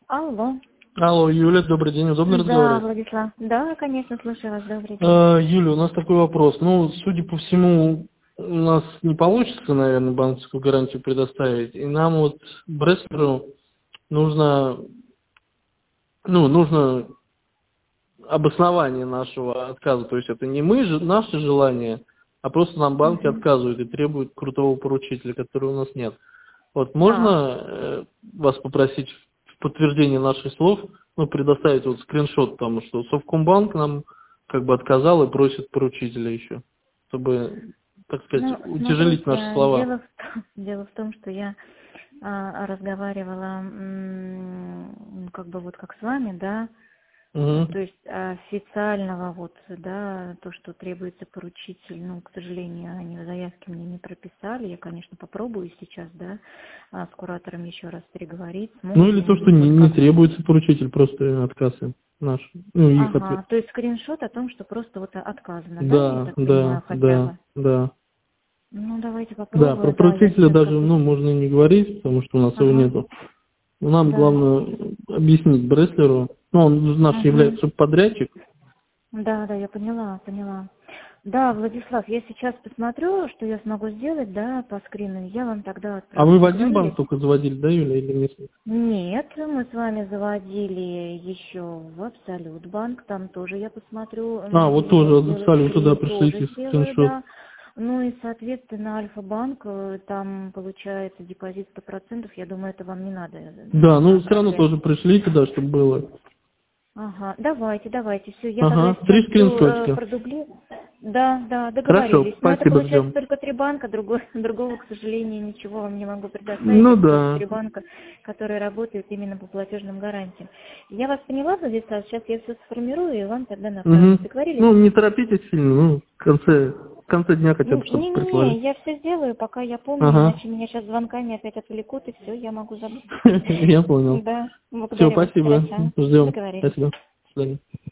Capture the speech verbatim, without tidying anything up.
Алло. Алло, Юля, добрый день, удобно Да, разговаривать? Владислав. Да, конечно, слушаю вас. Добрый день. А, Юля, у нас такой вопрос. Ну, судя по всему, у нас не получится, наверное, банковскую гарантию предоставить. И нам вот Брестеру нужно, ну, нужно обоснование нашего отказа. То есть это не мы, же- наше желание, а просто нам банки Мгм. отказывают и требуют крутого поручителя, которого у нас нет. Вот Так. можно э, вас попросить в подтверждение наших слов, ну, предоставить вот скриншот, потому что Совкомбанк нам как бы отказал и просит поручителя еще, чтобы, так сказать, Ну, утяжелить наши смотрите, слова. дело в, том- дело в том, что я а, разговаривала, м, как бы вот как с вами, да, Мгм. то есть официального вот, да, то, что требуется поручитель, ну, к сожалению, они в заявке мне не прописали. Я, конечно, попробую сейчас, да, а, с куратором еще раз переговорить, Ну смогут или ли то, они что не, вот не как. требуется поручитель, просто отказ им наш, ну, их ответ. Ага, то есть скриншот о том, что просто вот отказано, да, я Да, так да, понимаю, хотя да, бы. да. Ну, давайте Да, про попробую, да, я поручителя сейчас даже, как бы. ну, можно и не говорить, потому что у нас его Ага, нету. Нам да. главное объяснить Бреслеру, ну, он наш Угу. является подрядчик. Да, да, я поняла, поняла. Да, Владислав, я сейчас посмотрю, что я смогу сделать, да, по скрину, я вам тогда А отправлю. вы в один банк Договорились? только заводили, да, Юля, или нет? Нет, мы с вами заводили еще в Абсолют банк, там тоже я посмотрю, А, м, вот где я тоже от сделать Салют туда скрин, тоже пришлите сделаю, скриншот. да. Ну и, соответственно, Альфа-банк, э, там получается депозит сто процентов, я думаю, это вам не надо, Да, наверное, ну все равно обновлять. тоже пришлите, да, чтобы было. Ага, давайте, давайте, все, я тогда Ага, сейчас три все э, скриншотика. продублирую. Да, да, Хорошо, договорились. Но это спасибо, получается ждем. только три банка, другого, другого, к сожалению, ничего вам не могу предоставить. Ну Это только да. три банка, которые работают именно по платежным гарантиям. Я вас поняла, Владислав, сейчас я все сформирую и вам тогда направлю. Угу. Договорились? Ну, не торопитесь сильно, ну, в конце, в конце дня хотя бы, чтобы Не-не-не, предложить. я все сделаю, пока я помню, Ага. иначе меня сейчас звонками опять отвлекут, и все, я могу забыть. Я понял. Да, Все, благодарю вас. спасибо. Хорошо, Ждем. договорились. Спасибо. До свидания.